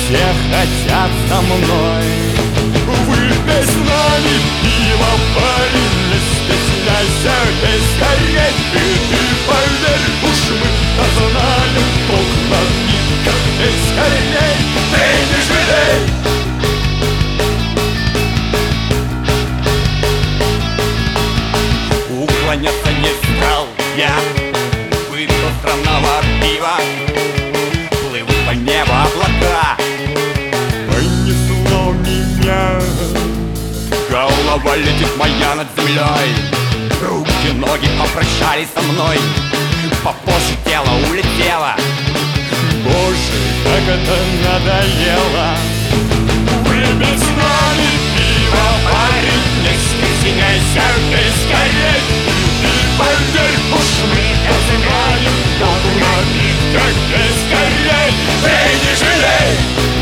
все хотят со мной. Выпей с нами пиво, парень, не стесняйся, пей скорей. И ты поверь, уж мы-то знаем толк в напитках. Пей скорей, ты не жалей. Уклоняться не стал я, выпил странного пива. Плывут по небу облака, понесло меня. Голова летит моя над землей, руки, ноги попрощались со мной, по позе тело улетело. Боже, как это надоело. Выпей с нами пиво, парень, не стесняйся, пей скорей. Ты поверь, уж мы это знаем, толк в напитках, пей скорей, ты не жалей.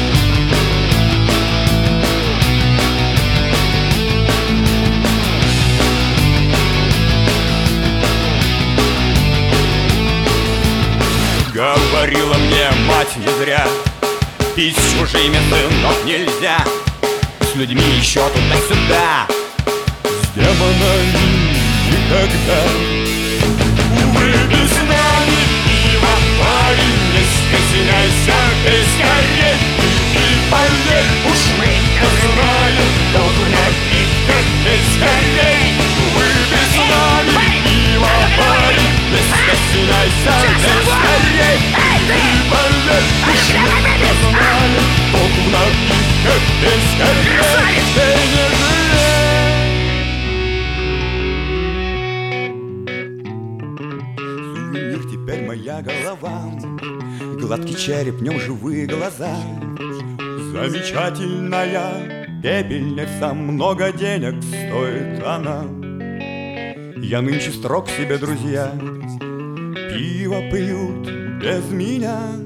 Говорила мне мать не зря, пить с чужими, сынок, нельзя. С людьми еще туда-сюда, с демонами никогда. Выпей с нами пиво, парень, не стесняйся, пей скорей. И поверь, уж мы знаем, толк в напитках, пей скорей. Выпей с нами пиво, парень, не стесняйся, пей скорей. И поверь, уж мы знаем, толк в напитках, пей скорей. Ты не жалей. Сувенир теперь моя голова, гладкий череп, в нем живые глаза. Замечательная пепельница, много денег стоит она. Я нынче строг себе, друзья, пиво пьют без меня.